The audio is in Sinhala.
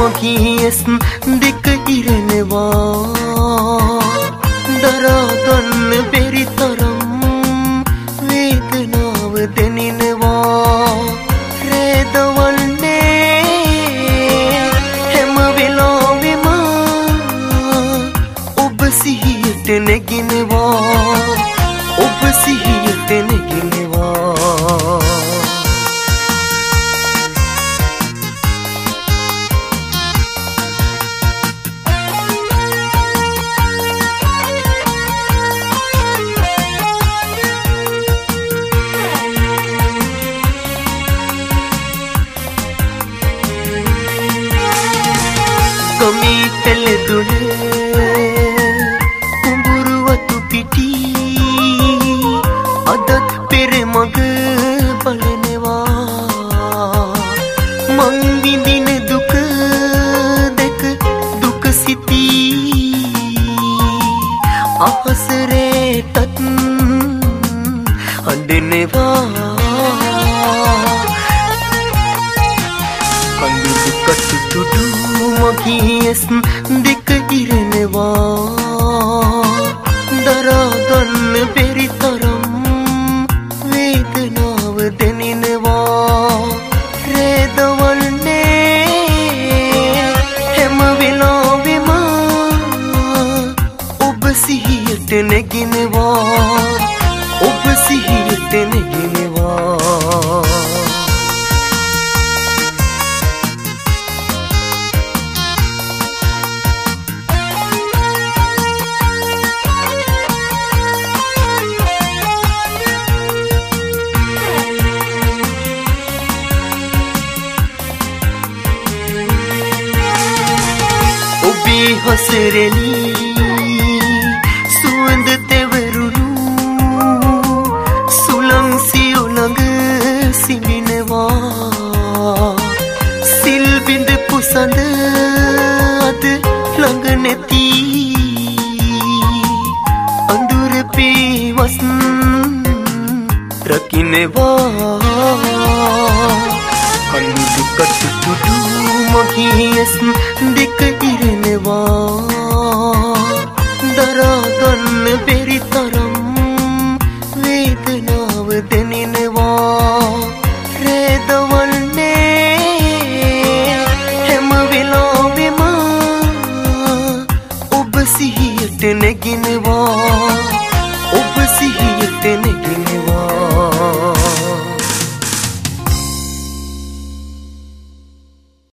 මගියස් දෙක ඉරෙනවා දරා ගන්න බැරි තරම් වේදනාව දැනෙනවා රේදවන්නේ හැම වෙලාවෙම ඔබ සිහියට නැගිනවා ඔබ සිහියට නැගිනවා කමිතල දුන කුඹුරුවතු පිටි අදත් පෙර මග බලනවා මං විඳින දුක දැක දුක සිතී අහසරේටත් අඬනවා කඳුළු කටුටු මගියස් දෙක ඉරෙනවා දරා ගන්න බැරි තරම් වේදනාව දැනෙනවා රේදවන්නේ හැම වෙලාවෙම ඔබ සිහියට නැගිනවා ඔබ සිහියට නැගිනවා හසරෙලි සුවඳ තෙවරුණු සුළං සියුළඟ සිඹිනවා සිල් බිඳපු සඳ අද ළඟ නැති අඳුර පේවස් රකින්නවා කඳුළු කටුටු මගියස්